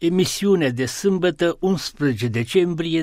Emisiune de sâmbătă 11 decembrie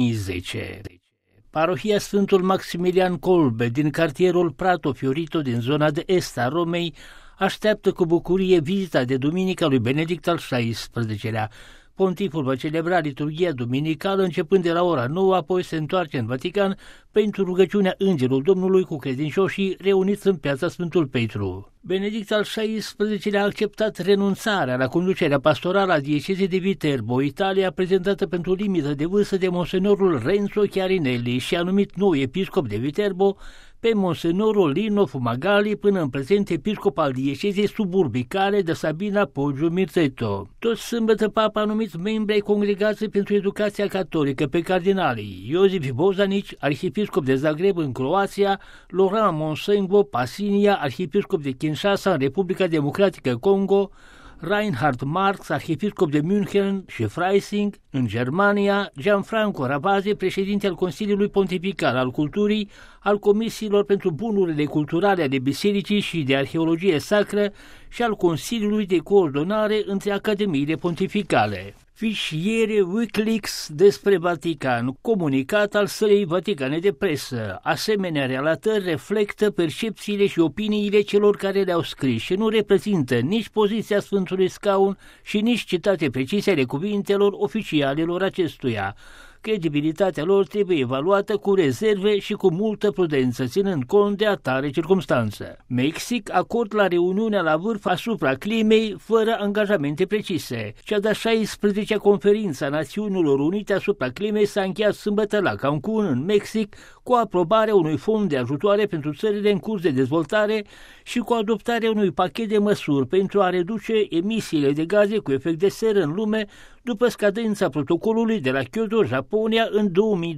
2010. Parohia Sfântul Maximilian Kolbe din cartierul Prato Fiorito din zona de est a Romei așteaptă cu bucurie vizita de duminică lui Benedict al XVI-lea. Pontiful va celebra liturghia duminicală începând de la ora 9, apoi se întoarce în Vatican pentru rugăciunea Îngerul Domnului cu credincioșii reuniți în piața Sfântul Petru. Benedict al XVI-lea a acceptat renunțarea la conducerea pastorală a diecezei de Viterbo, Italia, prezentată pentru limită de vârstă de monsenorul Renzo Chiarinelli și a numit nou episcop de Viterbo pe monsenorul Lino Fumagalli, până în prezent episcop al diecezei suburbicale de Sabina Poggio Mirteto. Tot sâmbătă Papa a numit membri ai Congregației pentru Educația Catolică pe cardinalii Iosif Bozanic, arhiepiscop de Zagreb în Croația, Laurent Monsengo Pasinia, arhiepiscop de Kinshasa în Republica Democratică Congo, Reinhard Marx, arhiepiscop de München și Freising în Germania, Gianfranco Ravasi, președinte al Consiliului Pontifical al Culturii, al Comisiilor pentru Bunurile Culturale ale Bisericii și de Arheologie Sacră și al Consiliului de Coordonare între Academiile Pontificale. Fișiere Wikileaks despre Vatican, comunicat al Sălii Vaticane de Presă. Asemenea relatări reflectă percepțiile și opiniile celor care le-au scris și nu reprezintă nici poziția Sfântului Scaun și nici citate precise ale cuvintelor oficialilor acestuia. Credibilitatea lor trebuie evaluată cu rezerve și cu multă prudență, ținând cont de atare circumstanță. Mexic acord la reuniunea la vârf asupra climei fără angajamente precise. Cea de-a 16-a conferință a Națiunilor Unite asupra climei s-a încheiat sâmbătă la Cancun, în Mexic, cu aprobarea unui fond de ajutoare pentru țările în curs de dezvoltare și cu adoptarea unui pachet de măsuri pentru a reduce emisiile de gaze cu efect de seră în lume după scadența protocolului de la Kyoto, Japonia, în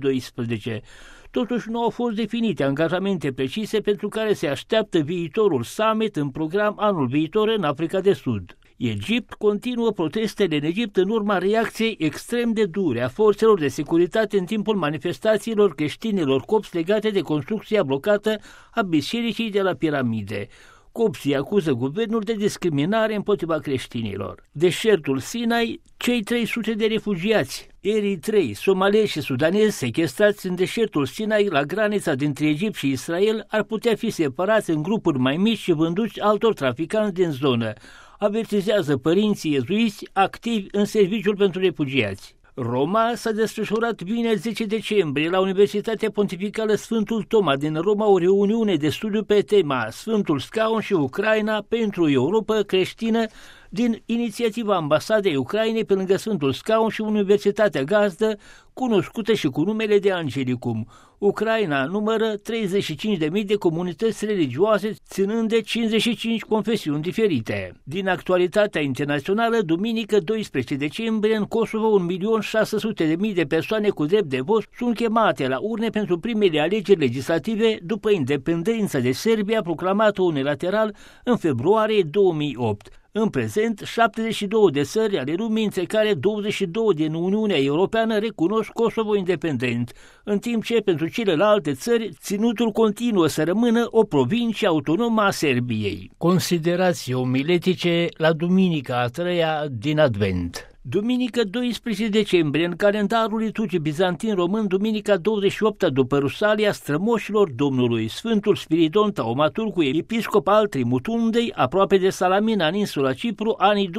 2012. Totuși nu au fost definite angajamente precise pentru care se așteaptă viitorul summit în program anul viitor în Africa de Sud. Egipt continuă protestele în Egipt în urma reacției extrem de dure a forțelor de securitate în timpul manifestațiilor creștinilor copți legate de construcția blocată a bisericii de la Piramide. Copții acuză guvernul de discriminare împotriva creștinilor. Deșertul Sinai, cei 300 de refugiați eritrei, somalezi și sudanezi sechestrați în deșertul Sinai la granița dintre Egipt și Israel ar putea fi separați în grupuri mai mici și vânduți altor traficanți din zonă, avertizează părinții iezuiți activi în serviciul pentru refugiați. Roma s-a desfășurat vineri 10 decembrie la Universitatea Pontificală Sfântul Toma din Roma o reuniune de studiu pe tema Sfântul Scaun și Ucraina pentru Europa creștină din inițiativa Ambasadei Ucrainei pe lângă Sfântul Scaun și Universitatea Gazdă, cunoscută și cu numele de Angelicum. Ucraina numără 35.000 de comunități religioase, ținând de 55 confesiuni diferite. Din actualitatea internațională, duminică 12 decembrie, în Kosovo 1.600.000 de persoane cu drept de vot sunt chemate la urne pentru primele alegeri legislative după independența de Serbia proclamată unilateral în februarie 2008. În prezent, 72 de țări ale lumii, între care 22 din Uniunea Europeană, recunosc Kosovo independent, în timp ce pentru celelalte țări ținutul continuă să rămână o provincie autonomă a Serbiei. Considerații omiletice la duminica a treia din Advent. Duminică 12 decembrie, în calendarul liturgic bizantin român, duminica 28 după Rusalia Strămoșilor Domnului, Sfântul Spiridon Taumaturcu, episcop al Trimutundei, aproape de Salamina, în insula Cipru, anii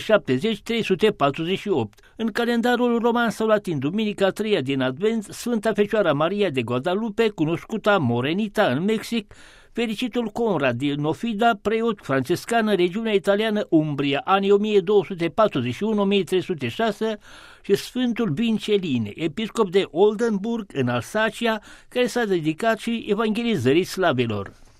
270-348. În calendarul roman sau latin, duminica 3 din Advent, Sfânta Fecioara Maria de Guadalupe, cunoscută Morenita în Mexic, fericitul Conrad din Nofida, preot franciscan în regiunea italiană Umbria, anii 1241-1306, și Sfântul Vincelin, episcop de Oldenburg în Alsacia, care s-a dedicat și evangelizării slavilor.